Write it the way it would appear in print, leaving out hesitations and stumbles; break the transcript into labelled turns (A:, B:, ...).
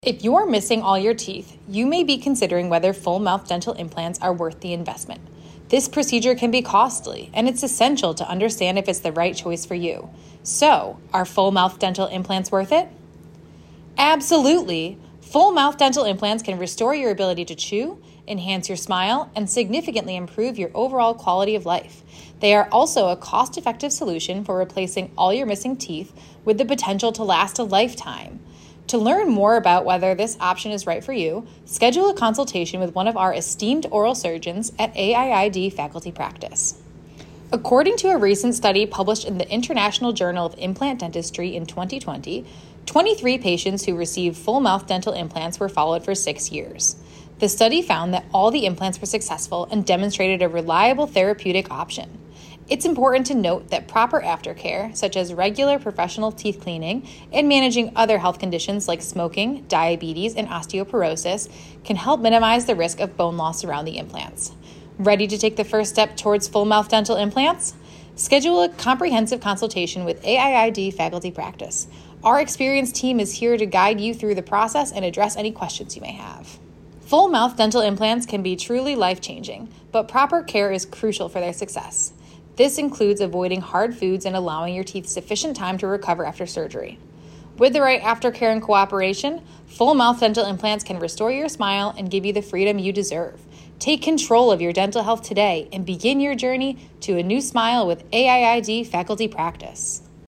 A: If you're missing all your teeth, you may be considering whether full mouth dental implants are worth the investment. This procedure can be costly, and it's essential to understand if it's the right choice for you. So, are full mouth dental implants worth it? Absolutely! Full mouth dental implants can restore your ability to chew, enhance your smile, and significantly improve your overall quality of life. They are also a cost-effective solution for replacing all your missing teeth with the potential to last a lifetime. To learn more about whether this option is right for you, schedule a consultation with one of our esteemed oral surgeons at AIID Faculty Practice. According to a recent study published in the International Journal of Implant Dentistry in 2020, 23 patients who received full mouth dental implants were followed for 6 years. The study found that all the implants were successful and demonstrated a reliable therapeutic option. It's important to note that proper aftercare, such as regular professional teeth cleaning and managing other health conditions like smoking, diabetes, and osteoporosis, can help minimize the risk of bone loss around the implants. Ready to take the first step towards full mouth dental implants? Schedule a comprehensive consultation with AIID Faculty Practice. Our experienced team is here to guide you through the process and address any questions you may have. Full mouth dental implants can be truly life-changing, but proper care is crucial for their success. This includes avoiding hard foods and allowing your teeth sufficient time to recover after surgery. With the right aftercare and cooperation, full mouth dental implants can restore your smile and give you the freedom you deserve. Take control of your dental health today and begin your journey to a new smile with AIID Faculty Practice.